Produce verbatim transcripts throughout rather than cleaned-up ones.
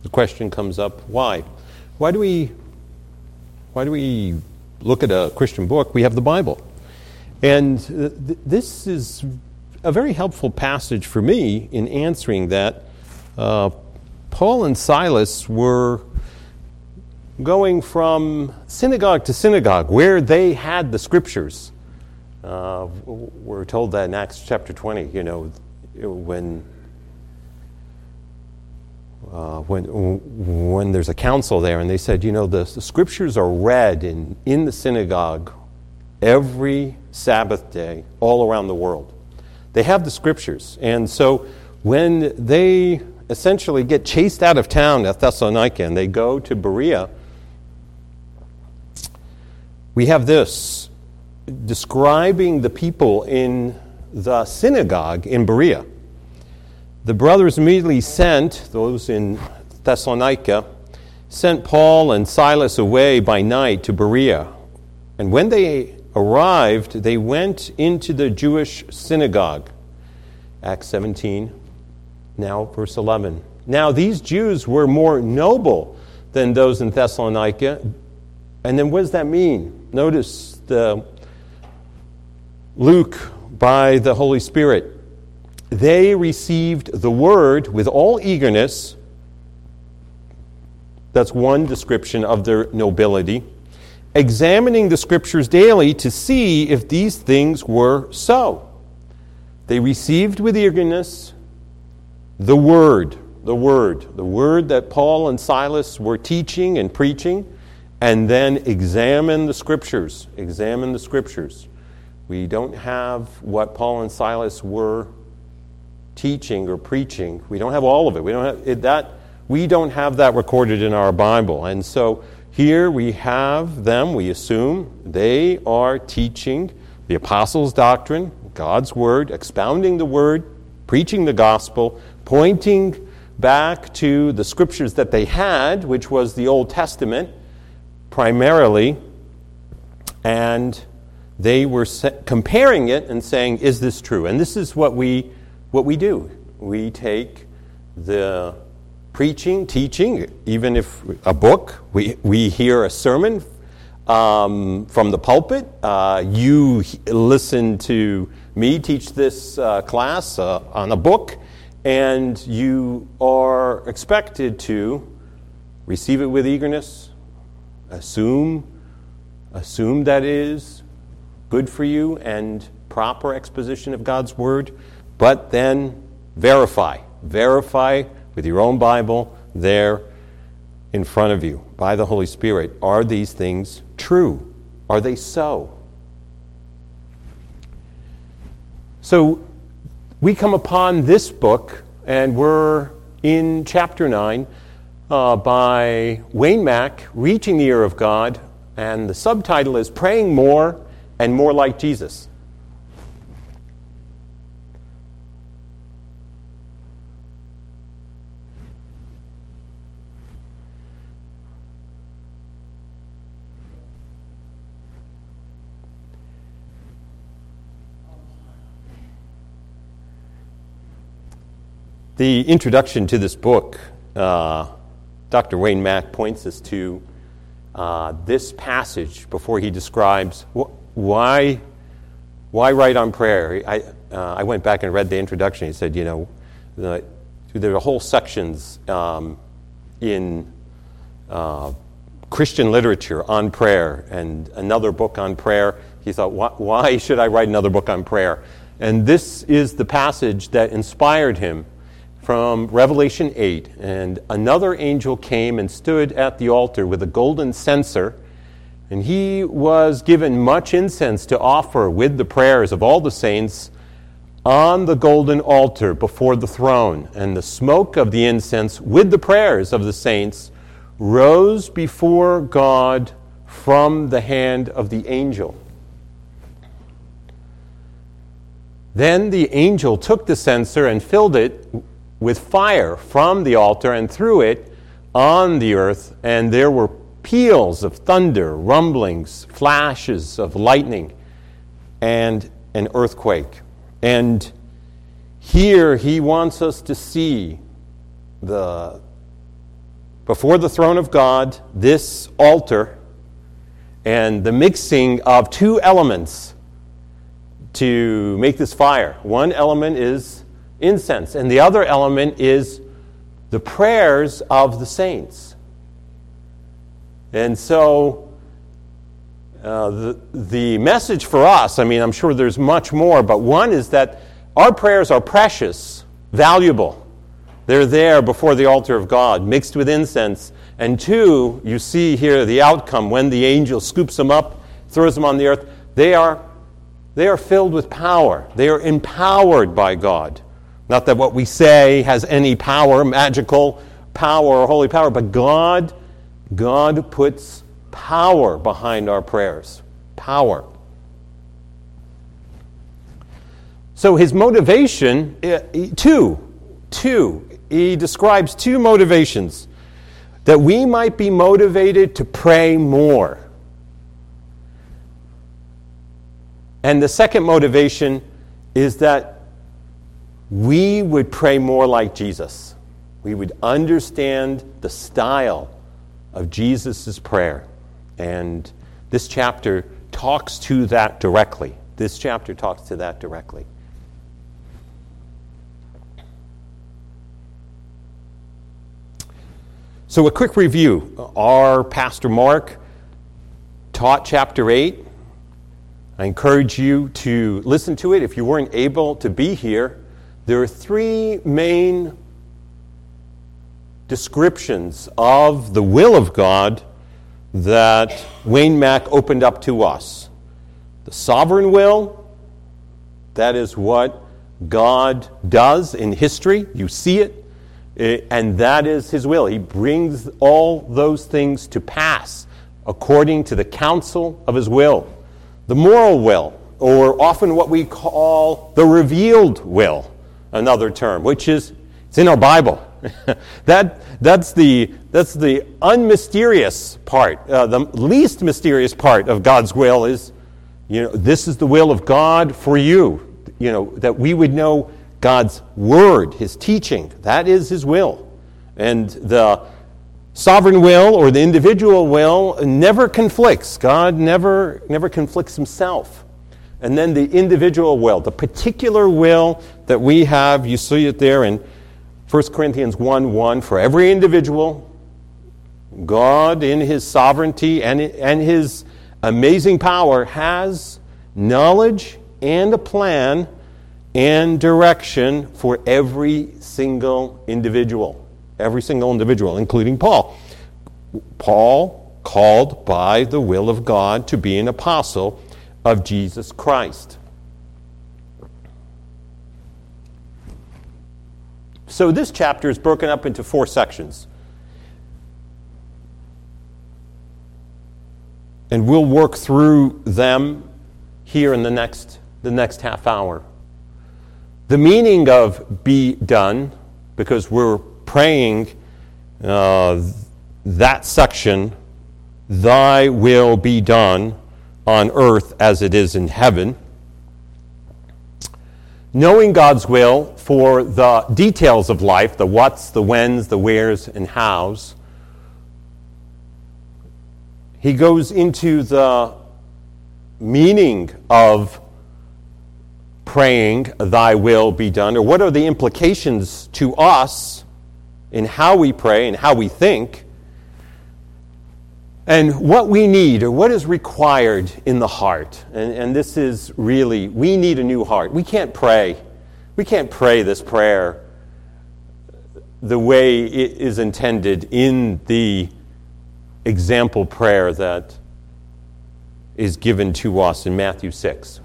the question comes up, why? Why do we, why do we look at a Christian book? We have the Bible. And th- this is a very helpful passage for me in answering that. Uh, Paul and Silas were going from synagogue to synagogue where they had the scriptures. Uh, we're told that in Acts chapter twenty, you know, when uh, when when there's a council there, and they said, you know, the, the scriptures are read in, in the synagogue every Sabbath day all around the world. They have the scriptures. And so when they essentially get chased out of town at Thessalonica and they go to Berea, we have this describing the people in the synagogue in Berea. The brothers immediately sent, those in Thessalonica, sent Paul and Silas away by night to Berea. And when they arrived, they went into the Jewish synagogue. Acts seventeen, now verse eleven. Now these Jews were more noble than those in Thessalonica. And then what does that mean? Notice the Luke, by the Holy Spirit, they received the word with all eagerness. That's one description of their nobility. Examining the scriptures daily to see if these things were so. They received with eagerness the word, the word, the word that Paul and Silas were teaching and preaching, and then examine the scriptures, examine the scriptures. We don't have what Paul and Silas were teaching or preaching. We don't have all of it. We don't have it, that. We don't have that recorded in our Bible. And so here we have them, we assume, they are teaching the apostles' doctrine, God's word, expounding the word, preaching the gospel, pointing back to the scriptures that they had, which was the Old Testament, primarily, and they were comparing it and saying, is this true? And this is what we what we do. We take the preaching, teaching, even if a book, we, we hear a sermon um, from the pulpit. Uh, you he- listen to me teach this uh, class uh, on a book, and you are expected to receive it with eagerness, assume, assume that it is good for you and proper exposition of God's word, but then verify, verify with your own Bible there in front of you by the Holy Spirit. Are these things true? Are they so? So we come upon this book, and we're in chapter nine uh, by Wayne Mack, Reaching the Ear of God, and the subtitle is Praying More and More Like Jesus. The introduction to this book, uh, Doctor Wayne Mack points us to uh, this passage before he describes wh- why why write on prayer. I uh, I went back and read the introduction. He said, you know, the, there are whole sections um, in uh, Christian literature on prayer, and another book on prayer. He thought, why, why should I write another book on prayer? And this is the passage that inspired him. From Revelation eight, and another angel came and stood at the altar with a golden censer, and he was given much incense to offer with the prayers of all the saints on the golden altar before the throne. And the smoke of the incense with the prayers of the saints rose before God from the hand of the angel. Then the angel took the censer and filled it with fire from the altar and threw it on the earth, and there were peals of thunder, rumblings, flashes of lightning, and an earthquake. And here he wants us to see the before the throne of God, this altar, and the mixing of two elements to make this fire. One element is incense, and the other element is the prayers of the saints. And so uh, the, the message for us, I mean, I'm sure there's much more, but one is that our prayers are precious, valuable. They're there before the altar of God, mixed with incense. And two, you see here the outcome when the angel scoops them up, throws them on the earth. They are, they are filled with power. They are empowered by God. Not that what we say has any power, magical power or holy power, but God, God puts power behind our prayers. Power. So his motivation, two, two, he describes two motivations. That we might be motivated to pray more. And the second motivation is that we would pray more like Jesus. We would understand the style of Jesus' prayer. And this chapter talks to that directly. This chapter talks to that directly. So a quick review. Our Pastor Mark taught chapter eight. I encourage you to listen to it. If you weren't able to be here, there are three main descriptions of the will of God that Wayne Mack opened up to us. The sovereign will, that is what God does in history. You see it. And that is his will. He brings all those things to pass according to the counsel of his will. The moral will, or often what we call the revealed will, another term, which is, it's in our Bible. that that's the that's the unmysterious part. Uh, the least mysterious part of God's will is, you know, this is the will of God for you. You know, that we would know God's word, his teaching, that is his will. And the sovereign will or the individual will never conflicts. God never, never conflicts himself. And then the individual will, the particular will that we have, you see it there in First Corinthians one one, for every individual, God in his sovereignty and, and his amazing power has knowledge and a plan and direction for every single individual. Every single individual, including Paul. Paul, called by the will of God to be an apostle of Jesus Christ. So this chapter is broken up into four sections. And we'll work through them here in the next, the next half hour. The meaning of be done, because we're praying uh, that section, thy will be done on earth as it is in heaven. Knowing God's will for the details of life, the whats, the whens, the wheres, and hows. He goes into the meaning of praying, thy will be done, or what are the implications to us in how we pray and how we think, and what we need, or what is required in the heart. And, and this is really, we need a new heart. We can't pray. We can't pray this prayer the way it is intended in the example prayer that is given to us in Matthew six.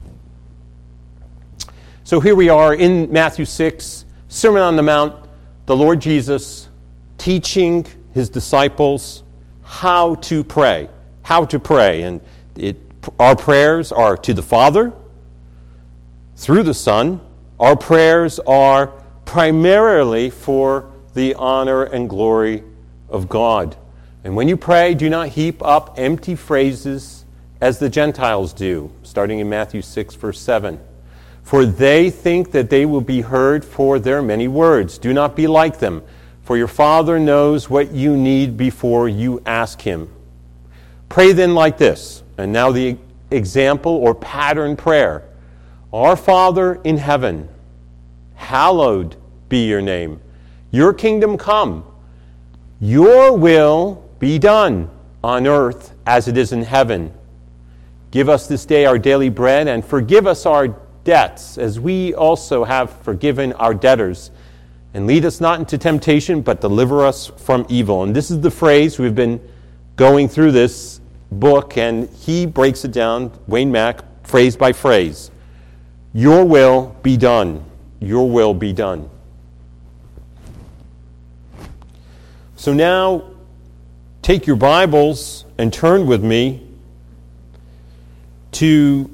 So here we are in Matthew six, Sermon on the Mount, the Lord Jesus teaching his disciples how to pray, how to pray. And it, our prayers are to the Father, through the Son. Our prayers are primarily for the honor and glory of God. And when you pray, do not heap up empty phrases as the Gentiles do, starting in Matthew six, verse seven. For they think that they will be heard for their many words. Do not be like them, for your Father knows what you need before you ask him. Pray then like this, and now the example or pattern prayer. Our Father in heaven, hallowed be your name. Your kingdom come. Your will be done on earth as it is in heaven. Give us this day our daily bread, and forgive us our debts, as we also have forgiven our debtors. And lead us not into temptation, but deliver us from evil. And this is the phrase. We've been going through this book, and he breaks it down, Wayne Mack, phrase by phrase. Your will be done. Your will be done. So now, take your Bibles and turn with me to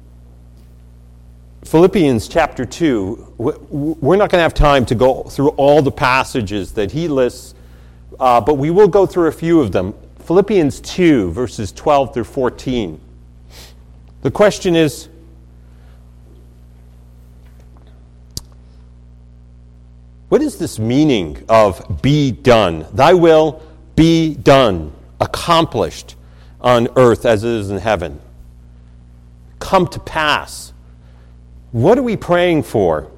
Philippians chapter two. We're not going to have time to go through all the passages that he lists, uh, but we will go through a few of them. Philippians two, verses twelve through fourteen. The question is, what is this meaning of be done? Thy will be done, accomplished on earth as it is in heaven. Come to pass. What are we praying for?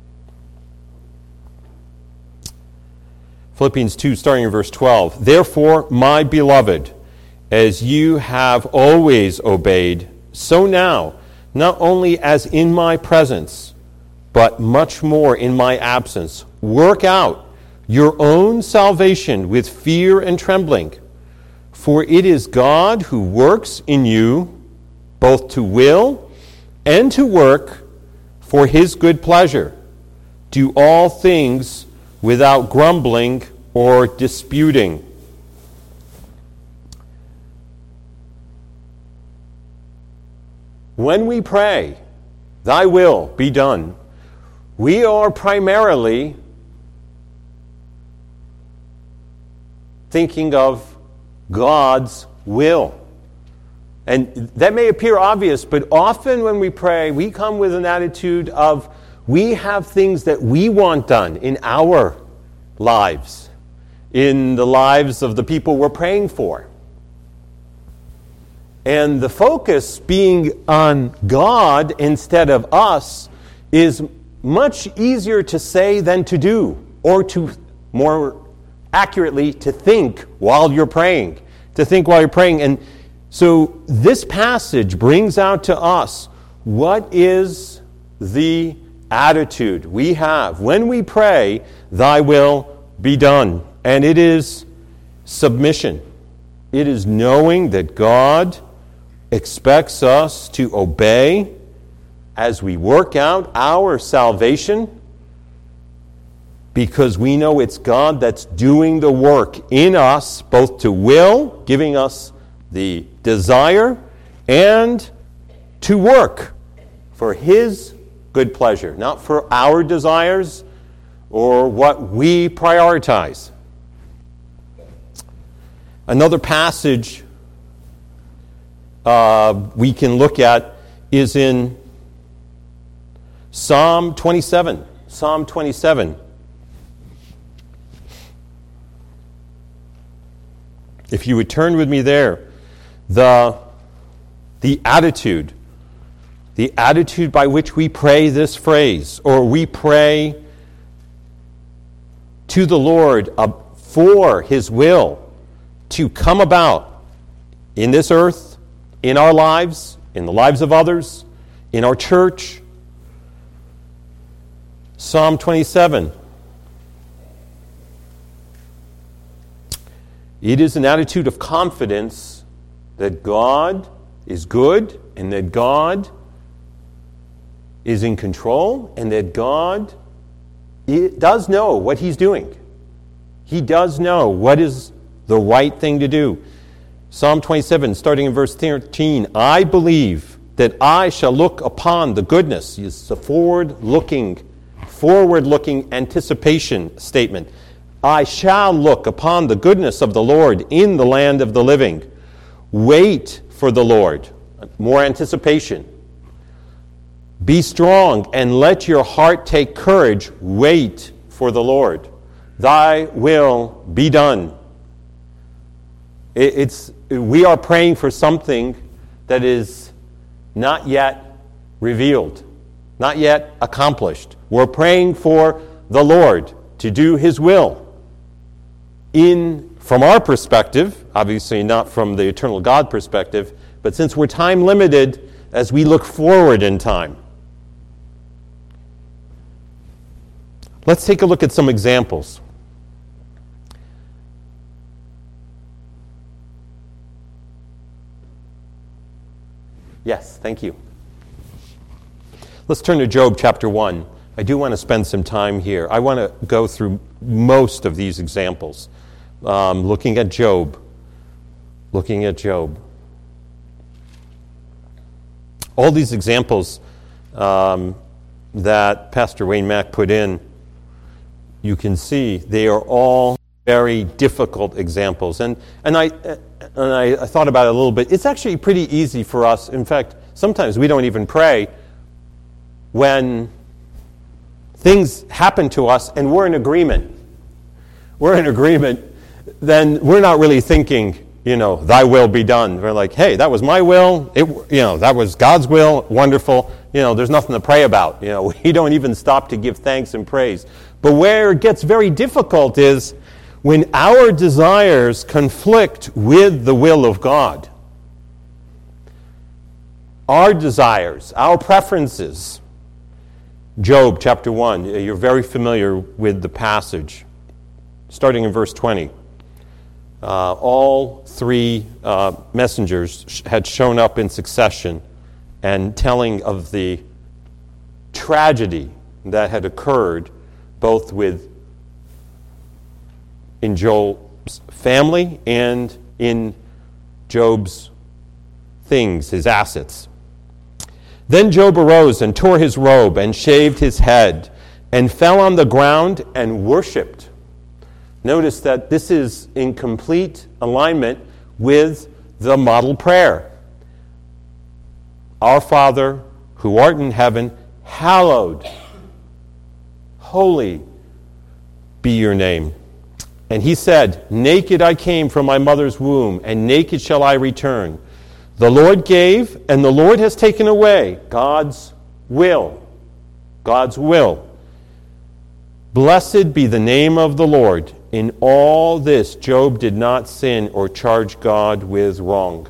Philippians two, starting in verse twelve. Therefore, my beloved, as you have always obeyed, so now, not only as in my presence, but much more in my absence, work out your own salvation with fear and trembling. For it is God who works in you, both to will and to work for his good pleasure. Do all things without grumbling or disputing. When we pray, thy will be done, we are primarily thinking of God's will. And that may appear obvious, but often when we pray, we come with an attitude of we have things that we want done in our lives, in the lives of the people we're praying for. And the focus being on God instead of us is much easier to say than to do, or to more accurately, to think while you're praying. To think while you're praying. And so this passage brings out to us what is the attitude we have when we pray, thy will be done. And it is submission. It is knowing that God expects us to obey as we work out our salvation, because we know it's God that's doing the work in us, both to will, giving us the desire, and to work for his good pleasure, not for our desires or what we prioritize. Another passage uh, we can look at is in Psalm twenty-seven. Psalm twenty-seven. If you would turn with me there, the, the attitude, the attitude by which we pray this phrase, or we pray to the Lord uh, for his will to come about in this earth, in our lives, in the lives of others, in our church. Psalm twenty-seven. It is an attitude of confidence that God is good and that God is in control and that God does know what he's doing. He does know what is the right thing to do. Psalm twenty-seven, starting in verse thirteen, I believe that I shall look upon the goodness. It's a forward-looking, forward-looking anticipation statement. I shall look upon the goodness of the Lord in the land of the living. Wait for the Lord. More anticipation. Be strong and let your heart take courage. Wait for the Lord. thy will be done. It, it's, we are praying for something that is not yet revealed, not yet accomplished. We're praying for the Lord to do his will. In, from our perspective, obviously not from the eternal God perspective, but since we're time limited as we look forward in time. Let's take a look at some examples. Yes, thank you. Let's turn to Job chapter one. I do want to spend some time here. I want to go through most of these examples. Um, looking at Job. Looking at Job. All these examples um, that Pastor Wayne Mack put in, you can see they are all very difficult examples. And and I and I, I thought about it a little bit. It's actually pretty easy for us. In fact, sometimes we don't even pray when things happen to us and we're in agreement. We're in agreement, then we're not really thinking, you know, thy will be done. We're like, hey, that was my will. It, you know, that was God's will. Wonderful. You know, there's nothing to pray about. You know, we don't even stop to give thanks and praise. But where it gets very difficult is when our desires conflict with the will of God. Our desires, our preferences. Job chapter one, you're very familiar with the passage. Starting in verse twenty. Uh, all three uh, messengers sh- had shown up in succession and telling of the tragedy that had occurred both with in Job's family and in Job's things, his assets. Then Job arose and tore his robe and shaved his head and fell on the ground and worshipped. Notice that this is in complete alignment with the model prayer. Our Father, who art in heaven, hallowed, holy be your name. And he said, naked I came from my mother's womb, and naked shall I return. The Lord gave, and the Lord has taken away. God's will. God's will. Blessed be the name of the Lord. In all this, Job did not sin or charge God with wrong.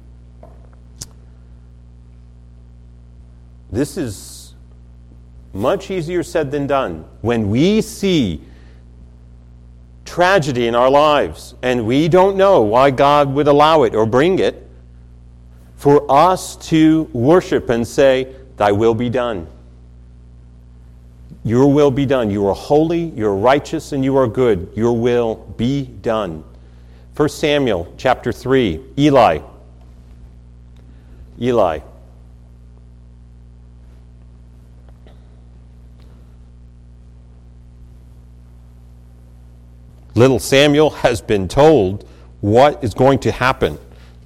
This is much easier said than done. When we see tragedy in our lives and we don't know why God would allow it or bring it, for us to worship and say, thy will be done. Your will be done. You are holy, you are righteous, and you are good. Your will be done. First Samuel chapter three, Eli. Eli. Little Samuel has been told what is going to happen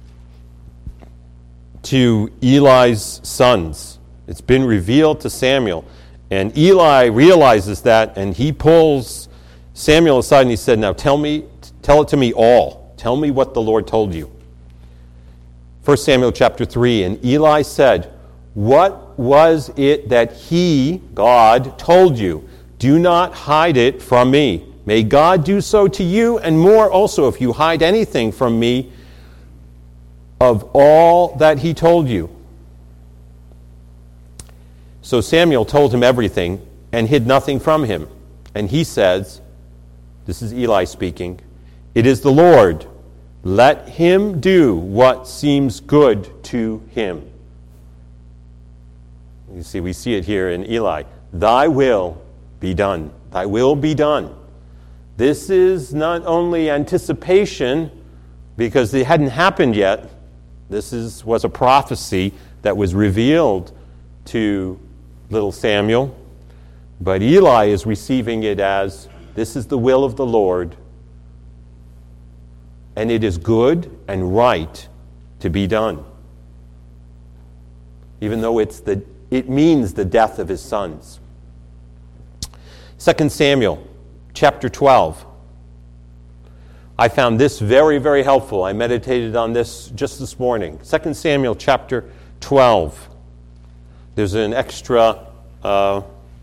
to Eli's sons. It's been revealed to Samuel. And Eli realizes that, and he pulls Samuel aside and he said, now tell me, tell it to me all. Tell me what the Lord told you. First Samuel chapter three, and Eli said, what was it that he, God, told you? Do not hide it from me. May God do so to you, and more also if you hide anything from me of all that he told you. So Samuel told him everything and hid nothing from him. And he says, this is Eli speaking, it is the Lord. Let him do what seems good to him. You see, we see it here in Eli. Thy will be done. Thy will be done. This is not only anticipation, because it hadn't happened yet. This is was a prophecy that was revealed to little Samuel. But Eli is receiving it as, this is the will of the Lord, and it is good and right to be done. Even though it's the it means the death of his sons. Second Samuel chapter twelve. I found this very, very helpful. I meditated on this just this morning. Second Samuel chapter twelve. There's an extra uh,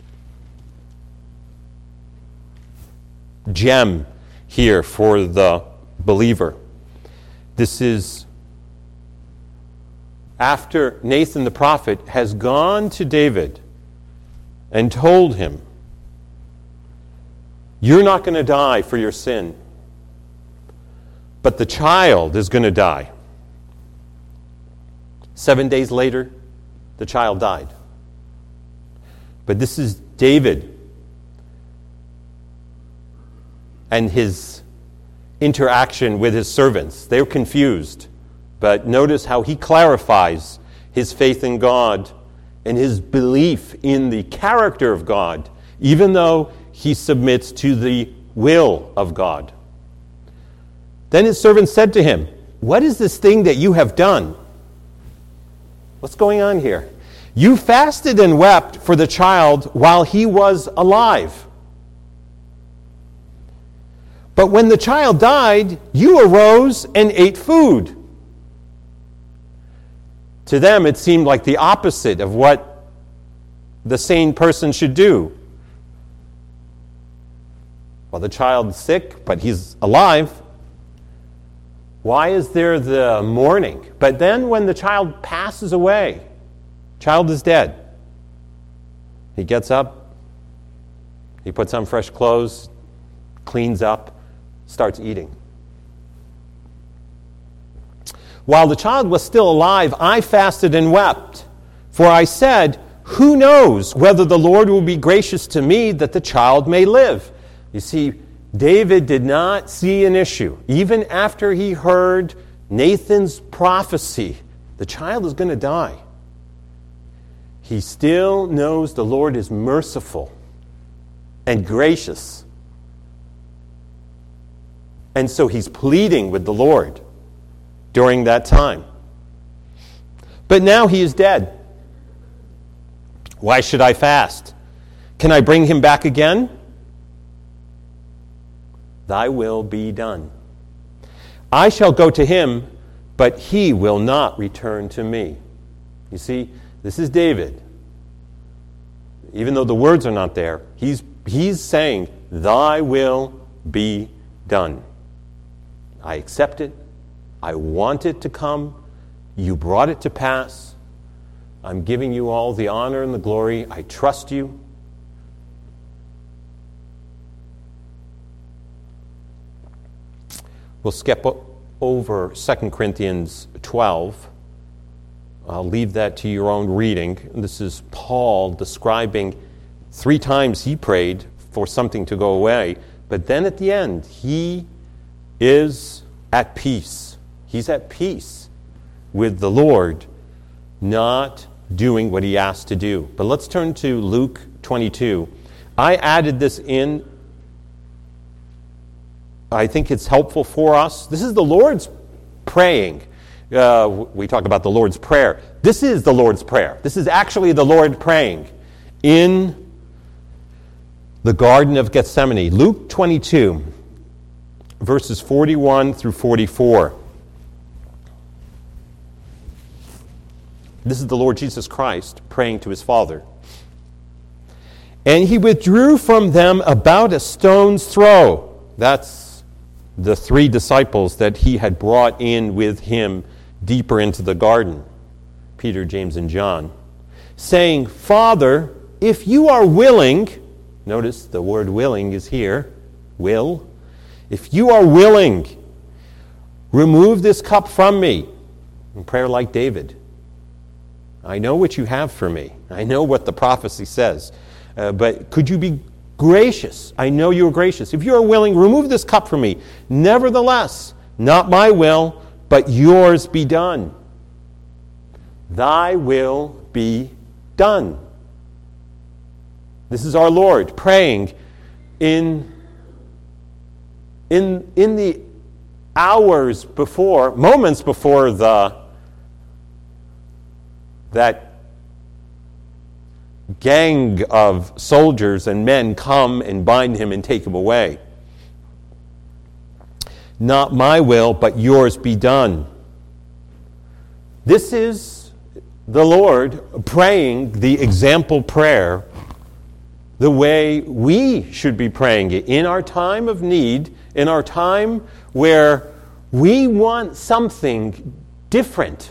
gem here for the believer. This is after Nathan the prophet has gone to David and told him, "You're not going to die for your sin, but the child is going to die." Seven days later, the child died. But this is David and his interaction with his servants. They're confused. But notice how he clarifies his faith in God and his belief in the character of God, even though he submits to the will of God. Then his servants said to him, "What is this thing that you have done?" What's going on here? "You fasted and wept for the child while he was alive. But when the child died, you arose and ate food." To them, it seemed like the opposite of what the sane person should do. Well, the child's sick, but he's alive. Why is there the mourning? But then when the child passes away, child is dead. He gets up, he puts on fresh clothes, cleans up, starts eating. "While the child was still alive, I fasted and wept. For I said, 'Who knows whether the Lord will be gracious to me that the child may live?'" You see, David did not see an issue. Even after he heard Nathan's prophecy, the child is going to die. He still knows the Lord is merciful and gracious. And so he's pleading with the Lord during that time. But now he is dead. Why should I fast? Can I bring him back again? Thy will be done. I shall go to him, but he will not return to me. You see, this is David. Even though the words are not there, he's, he's saying, "Thy will be done. I accept it. I want it to come. You brought it to pass. I'm giving you all the honor and the glory. I trust you." We'll skip over Second Corinthians twelve. I'll leave that to your own reading. This is Paul describing three times he prayed for something to go away. But then at the end, he is at peace. He's at peace with the Lord, not doing what he asked to do. But let's turn to Luke twenty-two. I added this in. I think it's helpful for us. This is the Lord's praying. Uh, we talk about the Lord's Prayer. This is the Lord's Prayer. This is actually the Lord praying in the Garden of Gethsemane. Luke twenty-two, verses forty-one through forty-four. This is the Lord Jesus Christ praying to his Father. "And he withdrew from them about a stone's throw." That's the three disciples that he had brought in with him deeper into the garden, Peter, James, and John, saying, "Father, if you are willing," notice the word willing is here, will, "if you are willing, remove this cup from me." In prayer like David. I know what you have for me. I know what the prophecy says. Uh, but could you be gracious? I know you are gracious. If you are willing, remove this cup from me. Nevertheless, not my will, but yours be done. Thy will be done. This is our Lord praying in, in, in the hours before, moments before the that gang of soldiers and men come and bind him and take him away. Not my will, but yours be done. This is the Lord praying the example prayer the way we should be praying it in our time of need, in our time where we want something different.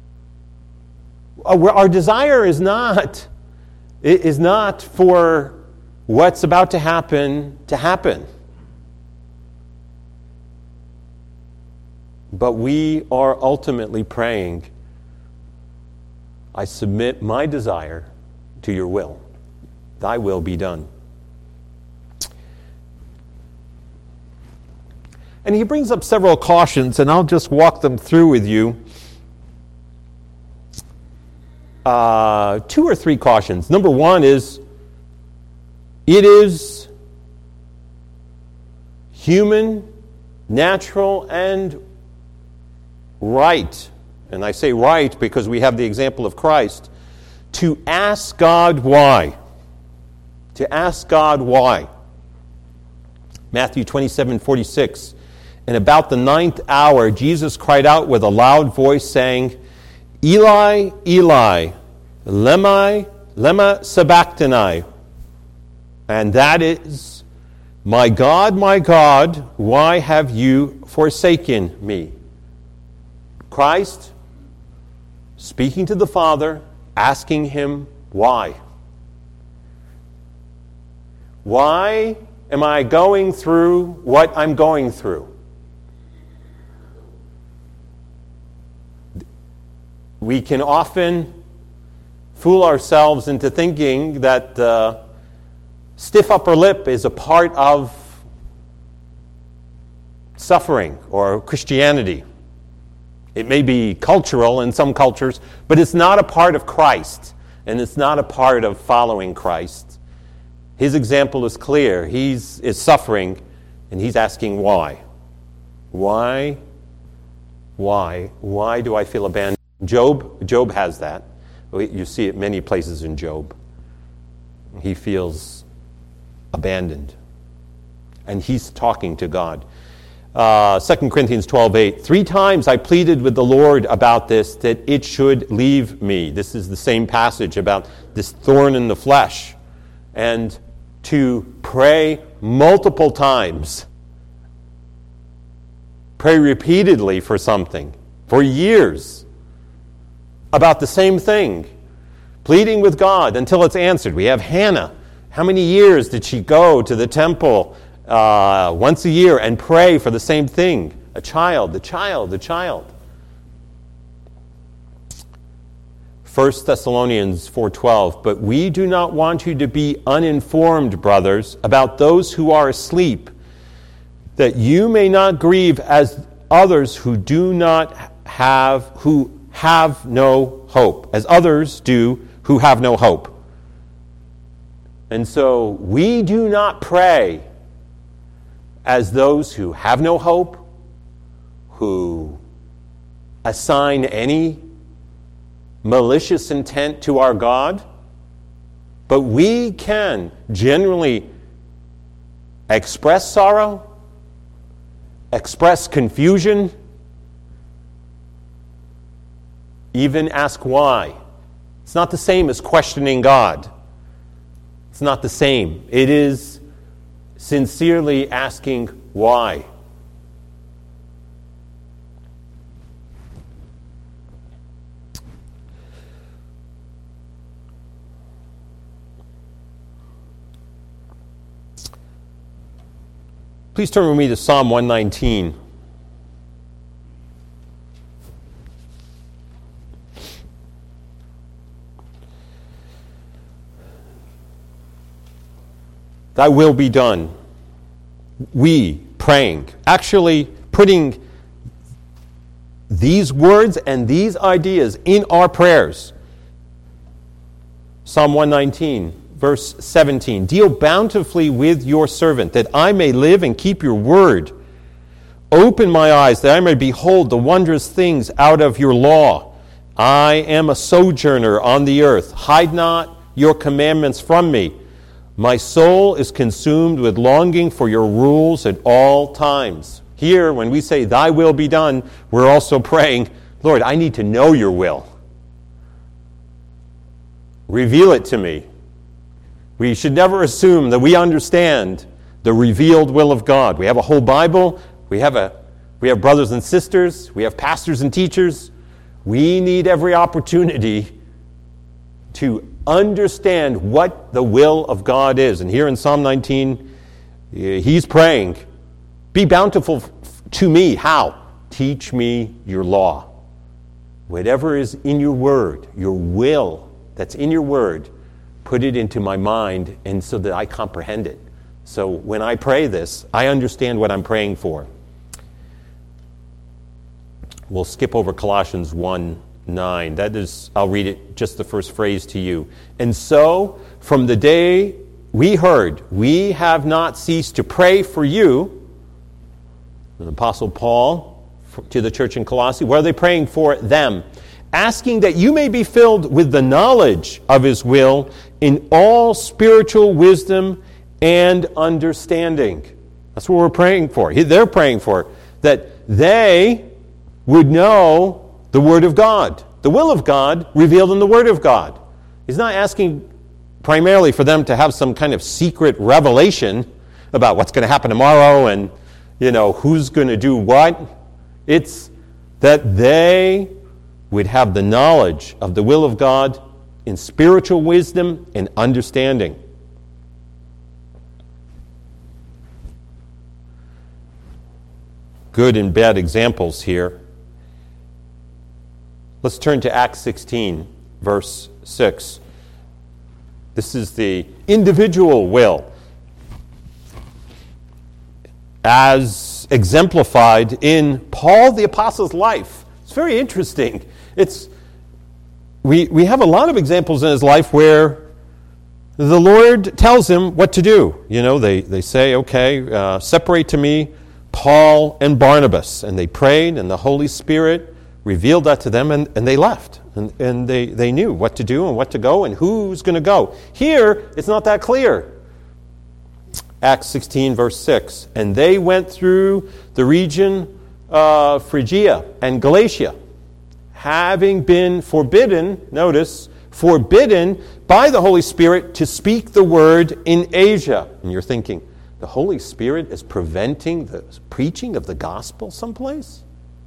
Our desire is not, is not for what's about to happen to happen. But we are ultimately praying, I submit my desire to your will. Thy will be done. And he brings up several cautions, and I'll just walk them through with you. Uh, two or three cautions. Number one is, it is human, natural, and right, and I say right because we have the example of Christ, to ask God why. To ask God why. Matthew twenty-seven forty-six. And about the ninth hour, Jesus cried out with a loud voice, saying, Eli, Eli, lema, lema sabachthani. And that is, my God, my God, why have you forsaken me? Christ, speaking to the Father, asking him why. Why am I going through what I'm going through? We can often fool ourselves into thinking that uh, stiff upper lip is a part of suffering or Christianity. It may be cultural in some cultures, but it's not a part of Christ, and it's not a part of following Christ. His example is clear. He's is suffering, and he's asking why. Why? Why? Why do I feel abandoned? Job, Job has that. You see it many places in Job. He feels abandoned, and he's talking to God. Uh, Second Corinthians twelve eight. Three times I pleaded with the Lord about this, that it should leave me. This is the same passage about this thorn in the flesh. And to pray multiple times. Pray repeatedly for something, for years, about the same thing. Pleading with God until it's answered. We have Hannah. How many years did she go to the temple Uh, once a year and pray for the same thing? A child, the child, the child. First Thessalonians four twelve. But we do not want you to be uninformed, brothers, about those who are asleep, that you may not grieve as others who do not have, who have no hope, as others do who have no hope. And so we do not pray as those who have no hope, who assign any malicious intent to our God, but we can generally express sorrow, express confusion, even ask why. It's not the same as questioning God. It's not the same. It is sincerely asking why. Please turn with me to Psalm one nineteen. Thy will be done. We praying, actually putting these words and these ideas in our prayers. Psalm one nineteen, verse seventeen. Deal bountifully with your servant, that I may live and keep your word. Open my eyes, that I may behold the wondrous things out of your law. I am a sojourner on the earth. Hide not your commandments from me. My soul is consumed with longing for your rules at all times. Here, when we say, thy will be done, we're also praying, Lord, I need to know your will. Reveal it to me. We should never assume that we understand the revealed will of God. We have a whole Bible. We have a we have brothers and sisters. We have pastors and teachers. We need every opportunity to understand what the will of God is. And here in Psalm nineteen, he's praying, be bountiful to me. How? Teach me your law. Whatever is in your word, your will that's in your word, put it into my mind and so that I comprehend it. So when I pray this, I understand what I'm praying for. We'll skip over Colossians one nine. That is, I'll read it, just the first phrase to you. And so, from the day we heard, we have not ceased to pray for you. The Apostle Paul to the church in Colossae, what are they praying for? Them. Asking that you may be filled with the knowledge of his will in all spiritual wisdom and understanding. That's what we're praying for. They're praying for. That they would know the Word of God. The will of God revealed in the Word of God. He's not asking primarily for them to have some kind of secret revelation about what's going to happen tomorrow and, you know, who's going to do what. It's that they would have the knowledge of the will of God in spiritual wisdom and understanding. Good and bad examples here. Let's turn to Acts sixteen, verse six. This is the individual will as exemplified in Paul the Apostle's life. It's very interesting. It's we we have a lot of examples in his life where the Lord tells him what to do. You know, they, they say, okay, uh, separate to me Paul and Barnabas. And they prayed, and the Holy Spirit revealed that to them, and, and they left. And, and they, they knew what to do and what to go and who's going to go. Here, it's not that clear. Acts sixteen, verse six. And they went through the region of Phrygia and Galatia, having been forbidden, notice, forbidden by the Holy Spirit to speak the word in Asia. And you're thinking, the Holy Spirit is preventing the preaching of the gospel someplace?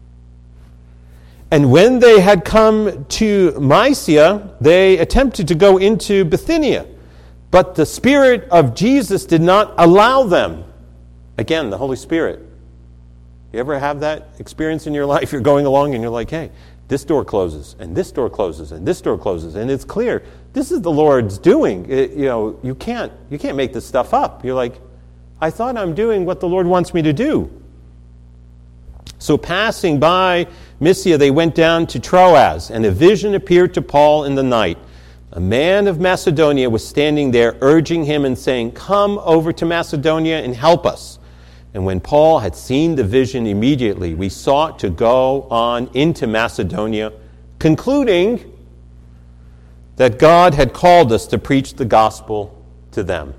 And when they had come to Mysia, they attempted to go into Bithynia, but the Spirit of Jesus did not allow them. Again, the Holy Spirit. You ever have that experience in your life? You're going along and you're like, hey, this door closes, and this door closes, and this door closes, and it's clear this is the Lord's doing. It, you know, you can't you can't make this stuff up. You're like, I thought I'm doing what the Lord wants me to do. So passing by Mysia, they went down to Troas, and a vision appeared to Paul in the night. A man of Macedonia was standing there, urging him and saying, come over to Macedonia and help us. And when Paul had seen the vision immediately, we sought to go on into Macedonia, concluding that God had called us to preach the gospel to them.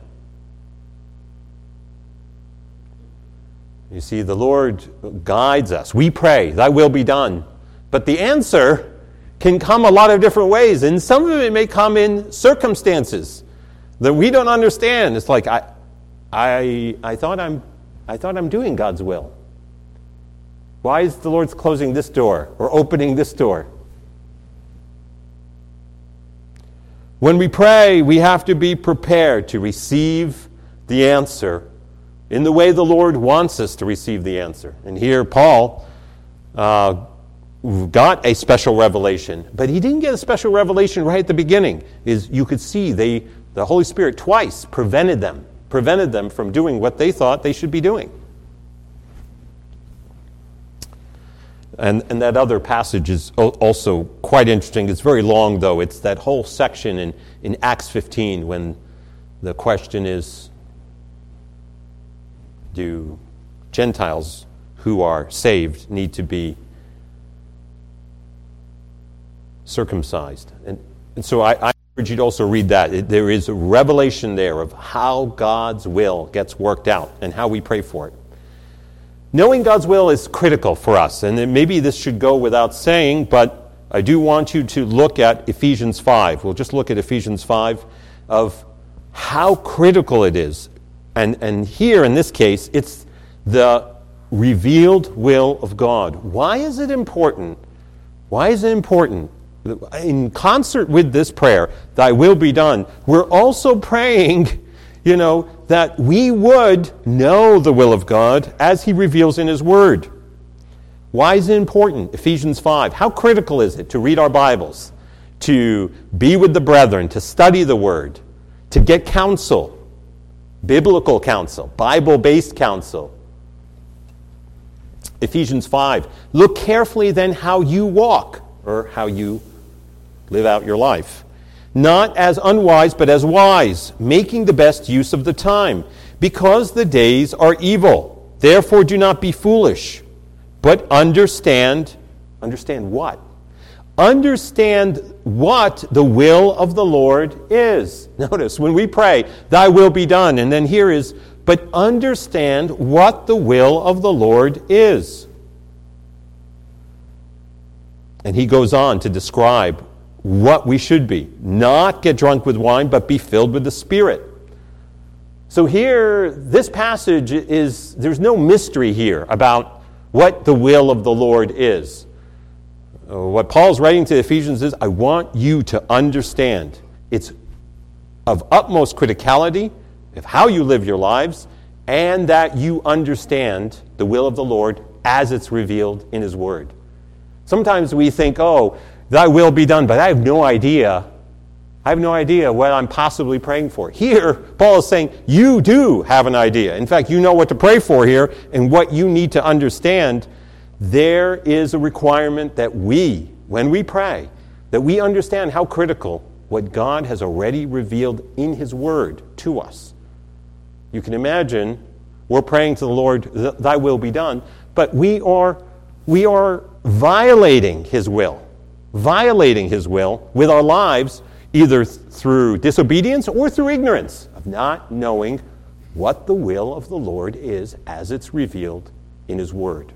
You see, the Lord guides us. We pray, thy will be done. But the answer can come a lot of different ways, and some of it may come in circumstances that we don't understand. It's like, I I I thought I'm I thought I'm doing God's will. Why is the Lord closing this door or opening this door? When we pray, we have to be prepared to receive the answer in the way the Lord wants us to receive the answer. And here Paul uh, got a special revelation, but he didn't get a special revelation right at the beginning. Is you could see they the Holy Spirit twice prevented them. prevented them from doing what they thought they should be doing. And, and that other passage is also quite interesting. It's very long, though. It's that whole section in, in Acts fifteen when the question is, do Gentiles who are saved need to be circumcised? And, and so I, I encourage You'd also read that. It, there is a revelation there of how God's will gets worked out and how we pray for it. Knowing God's will is critical for us, and then maybe this should go without saying, but I do want you to look at Ephesians five. We'll just look at Ephesians five of how critical it is. And, and here, in this case, it's the revealed will of God. Why is it important? Why is it important? In concert with this prayer, thy will be done, we're also praying, you know, that we would know the will of God as he reveals in his word. Why is it important? Ephesians five. How critical is it to read our Bibles, to be with the brethren, to study the word, to get counsel, biblical counsel, Bible-based counsel? Ephesians five. Look carefully then how you walk, or how you live out your life. Not as unwise, but as wise, making the best use of the time, because the days are evil. Therefore do not be foolish, but understand, understand what? Understand what the will of the Lord is. Notice, when we pray, thy will be done, and then here is, but understand what the will of the Lord is. And he goes on to describe what we should be. Not get drunk with wine, but be filled with the Spirit. So here, this passage is, there's no mystery here about what the will of the Lord is. What Paul's writing to the Ephesians is, I want you to understand. It's of utmost criticality of how you live your lives, and that you understand the will of the Lord as it's revealed in his word. Sometimes we think, oh, thy will be done, but I have no idea. I have no idea what I'm possibly praying for. Here, Paul is saying, you do have an idea. In fact, you know what to pray for here and what you need to understand. There is a requirement that we, when we pray, that we understand how critical what God has already revealed in his word to us. You can imagine we're praying to the Lord, thy will be done, but we are, we are violating his will. Violating his will with our lives, either through disobedience or through ignorance of not knowing what the will of the Lord is as it's revealed in his word.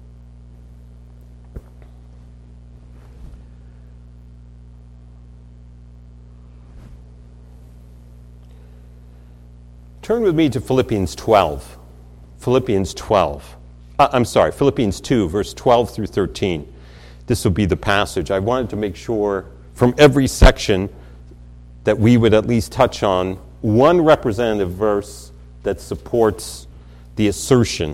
Turn with me to Philippians twelve. Philippians twelve. Uh, I'm sorry, Philippians two, verse twelve through thirteen. This will be the passage. I wanted to make sure from every section that we would at least touch on one representative verse that supports the assertion.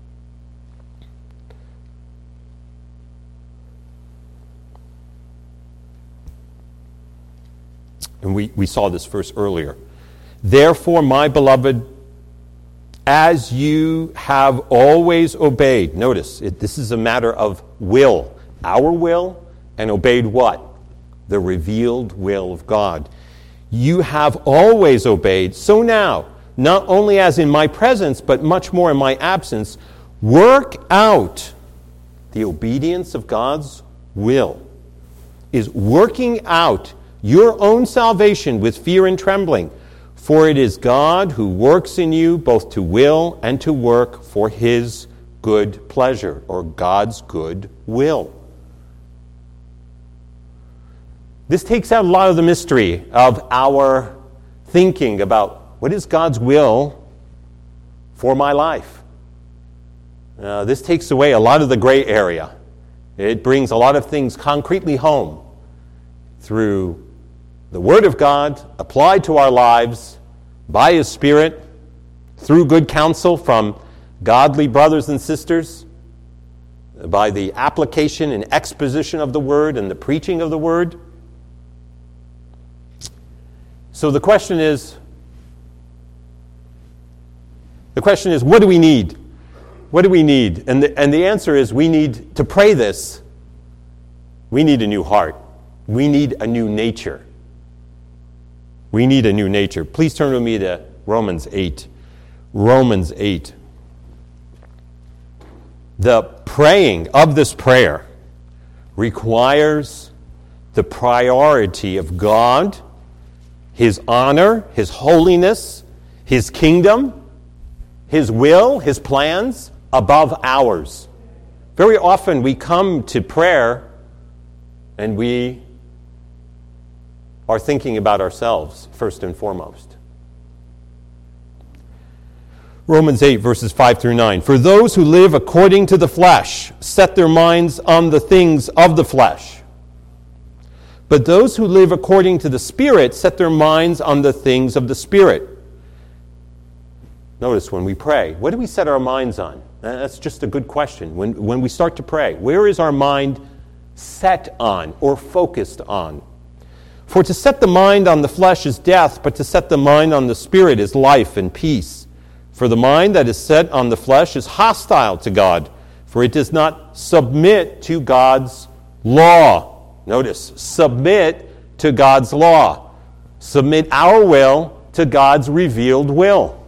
And we, we saw this verse earlier. Therefore, my beloved, as you have always obeyed. Notice, it, this is a matter of will. Our will, and obeyed what? The revealed will of God. You have always obeyed. So now, not only as in my presence, but much more in my absence, work out the obedience of God's will. Is working out your own salvation with fear and trembling. For it is God who works in you both to will and to work for his good pleasure, or God's good will. This takes out a lot of the mystery of our thinking about what is God's will for my life. Uh, this takes away a lot of the gray area. It brings a lot of things concretely home through the Word of God applied to our lives by his Spirit, through good counsel from godly brothers and sisters, by the application and exposition of the Word and the preaching of the Word. So the question is, the question is, what do we need? What do we need? And the, and the answer is, we need to pray this. We need a new heart. We need a new nature. We need a new nature. Please turn with me to Romans eight. Romans eight. The praying of this prayer requires the priority of God His honor, His holiness, His kingdom, His will, His plans above ours. Very often we come to prayer and we are thinking about ourselves first and foremost. Romans eight, verses five through nine. For those who live according to the flesh set their minds on the things of the flesh. But those who live according to the Spirit set their minds on the things of the Spirit. Notice when we pray, what do we set our minds on? That's just a good question. When, when we start to pray, where is our mind set on or focused on? For to set the mind on the flesh is death, but to set the mind on the Spirit is life and peace. For the mind that is set on the flesh is hostile to God, for it does not submit to God's law. Notice, submit to God's law. Submit our will to God's revealed will.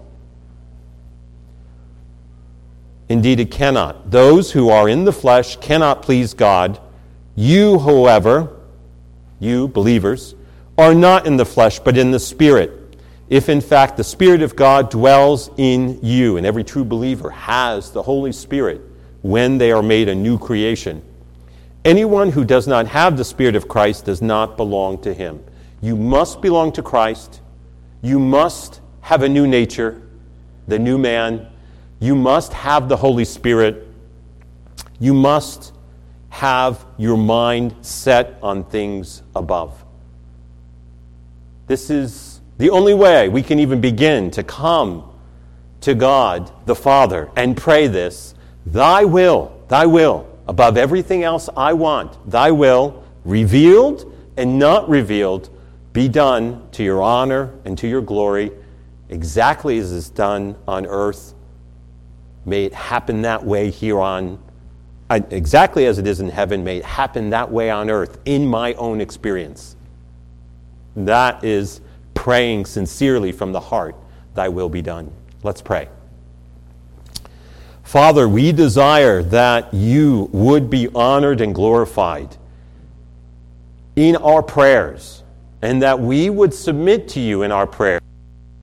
Indeed, it cannot. Those who are in the flesh cannot please God. You, however, you believers, are not in the flesh, but in the Spirit. If in fact the Spirit of God dwells in you, and every true believer has the Holy Spirit when they are made a new creation. Anyone who does not have the Spirit of Christ does not belong to Him. You must belong to Christ. You must have a new nature, the new man. You must have the Holy Spirit. You must have your mind set on things above. This is the only way we can even begin to come to God the Father and pray this. Thy will, thy will, above everything else I want, thy will, revealed and not revealed, be done to your honor and to your glory, exactly as is done on earth. May it happen that way here on, exactly as it is in heaven, may it happen that way on earth in my own experience. That is praying sincerely from the heart, thy will be done. Let's pray. Father, we desire that you would be honored and glorified in our prayers, and that we would submit to you in our prayers.